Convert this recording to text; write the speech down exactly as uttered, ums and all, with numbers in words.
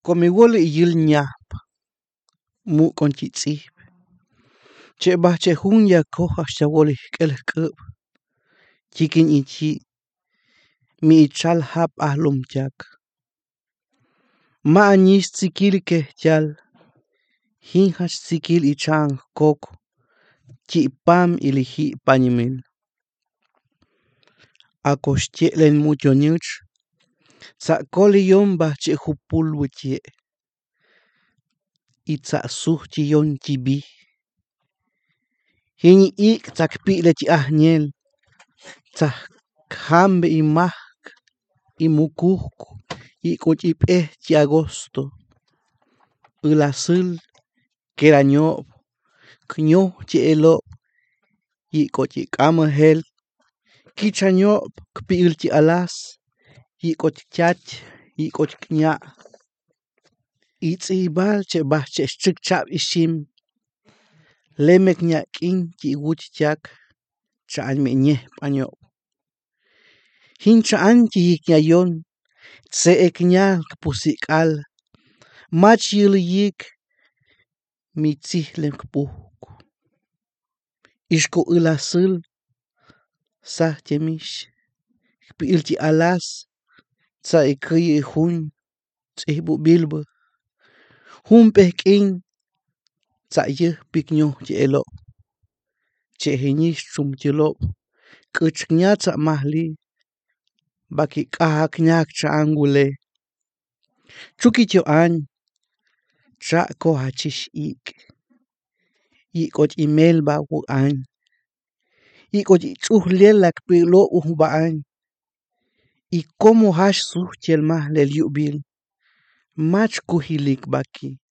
Komi wole yil ñap mu kon chi tsip che ba che hun ya ko hasta wole kel kup chikin ichi mi chal hap ahlum jak ma anis tsikil ke chal hin has tsikil ichang kok chi pam iliji pañimil akoshtielen mucho nyuch sa koli yomba che jupul wuchie itsa suh chi yon chi bi hini ik tsak pi le chi ahniel tsa hambe i mahk i mukuk i kochip eh chi agosto ulasul kerañob knyo chi elo i kochi kamahel kichañob kpil chi alas i koch chach i koch kña itzibal che bach che chik chap ishim lemek ña kin chi wuch chak chan me ñe paño hin chan chi ñayon se ekña pusikal mach yil yik mitzilem kpuk ishko ulasul sa chemish kpil chi alas sa ikuy jun tsibu bilbo jun pek'in tsa yej pikño chi elo che jinish chum chilob k'uch ña tsa majli baki k'ajak ñak changule chuki cho an cha ko hachish ik i koch email ba wu an i koch chujliel lak pilo uj ba an y cómo hash su chelma lel yubil mach kujilik baki